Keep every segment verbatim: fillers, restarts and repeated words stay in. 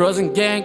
Frozen Gang.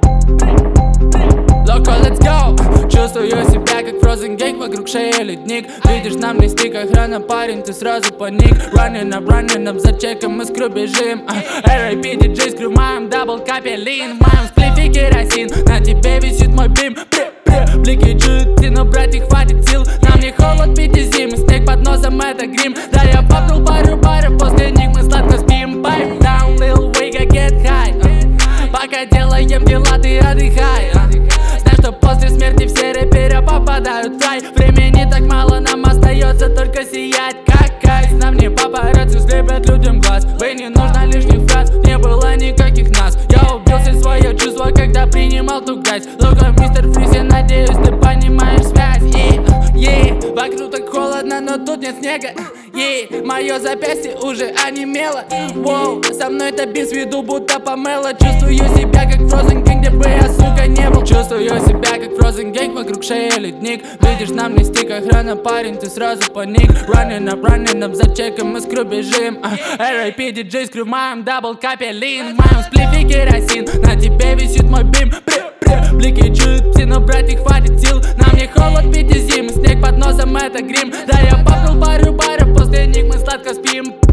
Локо, let's go. Чувствую себя как Frozen Gang, вокруг шеи ледник. Видишь, нам не стик, охрана, парень, ты сразу паник. Running up, running up, за чеком мы с крю бежим. эр ай пи диджей скрю в моем дабл капелин. В моем сплифе керосин, на тебе висит мой бим. Блики джуты, но брать не хватит сил. Нам не холод, пяти зим, снег под носом это грим. Да, я попнул пару баров, после них мы сладко спим. Pipe down, Lil Wigga, get high. Пока делаем дела, ты отдыхай. Знай, что после смерти все рэперы попадают в рай. Времени так мало, нам остается только сиять как кайф. Нам не папарацци слепят людям глаз. Вы не нужно лишних фраз, не было никаких нас. Я убил все свои чувства, когда принимал ту грязь. Локо, мистер Фриз, я надеюсь, ты понимаешь связь. Yeah, yeah. Вокруг так холодно, но тут нет снега. Yeah. Мое запястье уже онемело. Воу, со мной топи с виду, будто помело. Чувствую себя как Frozen Gang, где бы я, сука, не был. Чувствую себя как Frozen Gang, вокруг шеи ледник. Видишь, нам не стик, охрана, парень, ты сразу паник. Running up, running up, за чеком мы с крю бежим. эр ай пи диджей скрю в моем дабл капелин. В моем сплифе керосин, на тебе висит мой бим. Блики чуть, но брать не хватит сил. Нам не холод, пяти зим, снег под носом это грим. Да, я попнул пару баров, после них мы сладко спим.